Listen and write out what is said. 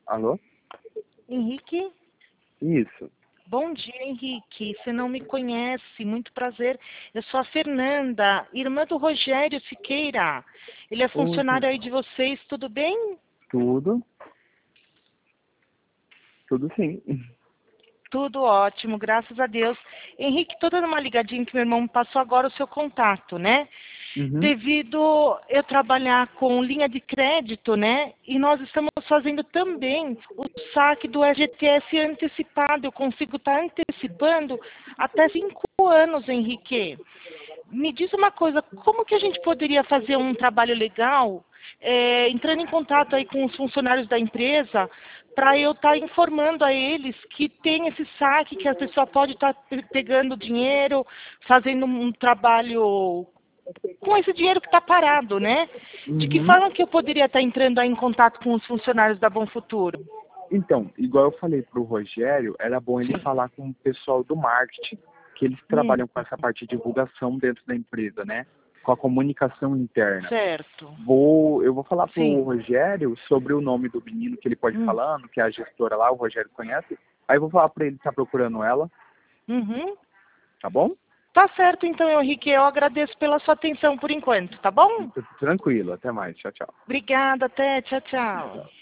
Alô? Henrique? Isso. Bom dia, Henrique. Você não me conhece, muito prazer. Eu sou a Fernanda, irmã do Rogério Siqueira. Ele é Oi, funcionário aí de vocês, tudo bem? tudo? Tudo sim. Tudo ótimo, graças a Deus. Henrique, tô dando uma ligadinha que meu irmão me passou agora o seu contato, né? Uhum. Devido eu trabalhar com linha de crédito, né? E nós estamos fazendo também o saque do FGTS antecipado. Eu consigo estar antecipando até 5 anos, Henrique. Me diz uma coisa, como que a gente poderia fazer um trabalho legal, entrando em contato aí com os funcionários da empresa, para eu estar informando a eles que tem esse saque, que a pessoa pode estar pegando dinheiro, fazendo um trabalho com esse dinheiro que está parado, né? De que Uhum. forma que eu poderia estar entrando aí em contato com os funcionários da Bom Futuro? Então, igual eu falei pro Rogério, era bom ele falar com o pessoal do marketing, que eles Hum, trabalham com essa parte de divulgação dentro da empresa, né? Com a comunicação interna. certo. Eu vou falar pro Sim. Rogério sobre o nome do menino que ele pode ir Hum, falando, que é a gestora lá, o Rogério conhece. Aí eu vou falar para ele estar procurando ela, uhum. tá bom? Tá certo, então, Henrique. Eu agradeço pela sua atenção por enquanto, tá bom? Tranquilo, até mais. Tchau, tchau. Obrigada, até. Tchau, tchau. Tchau.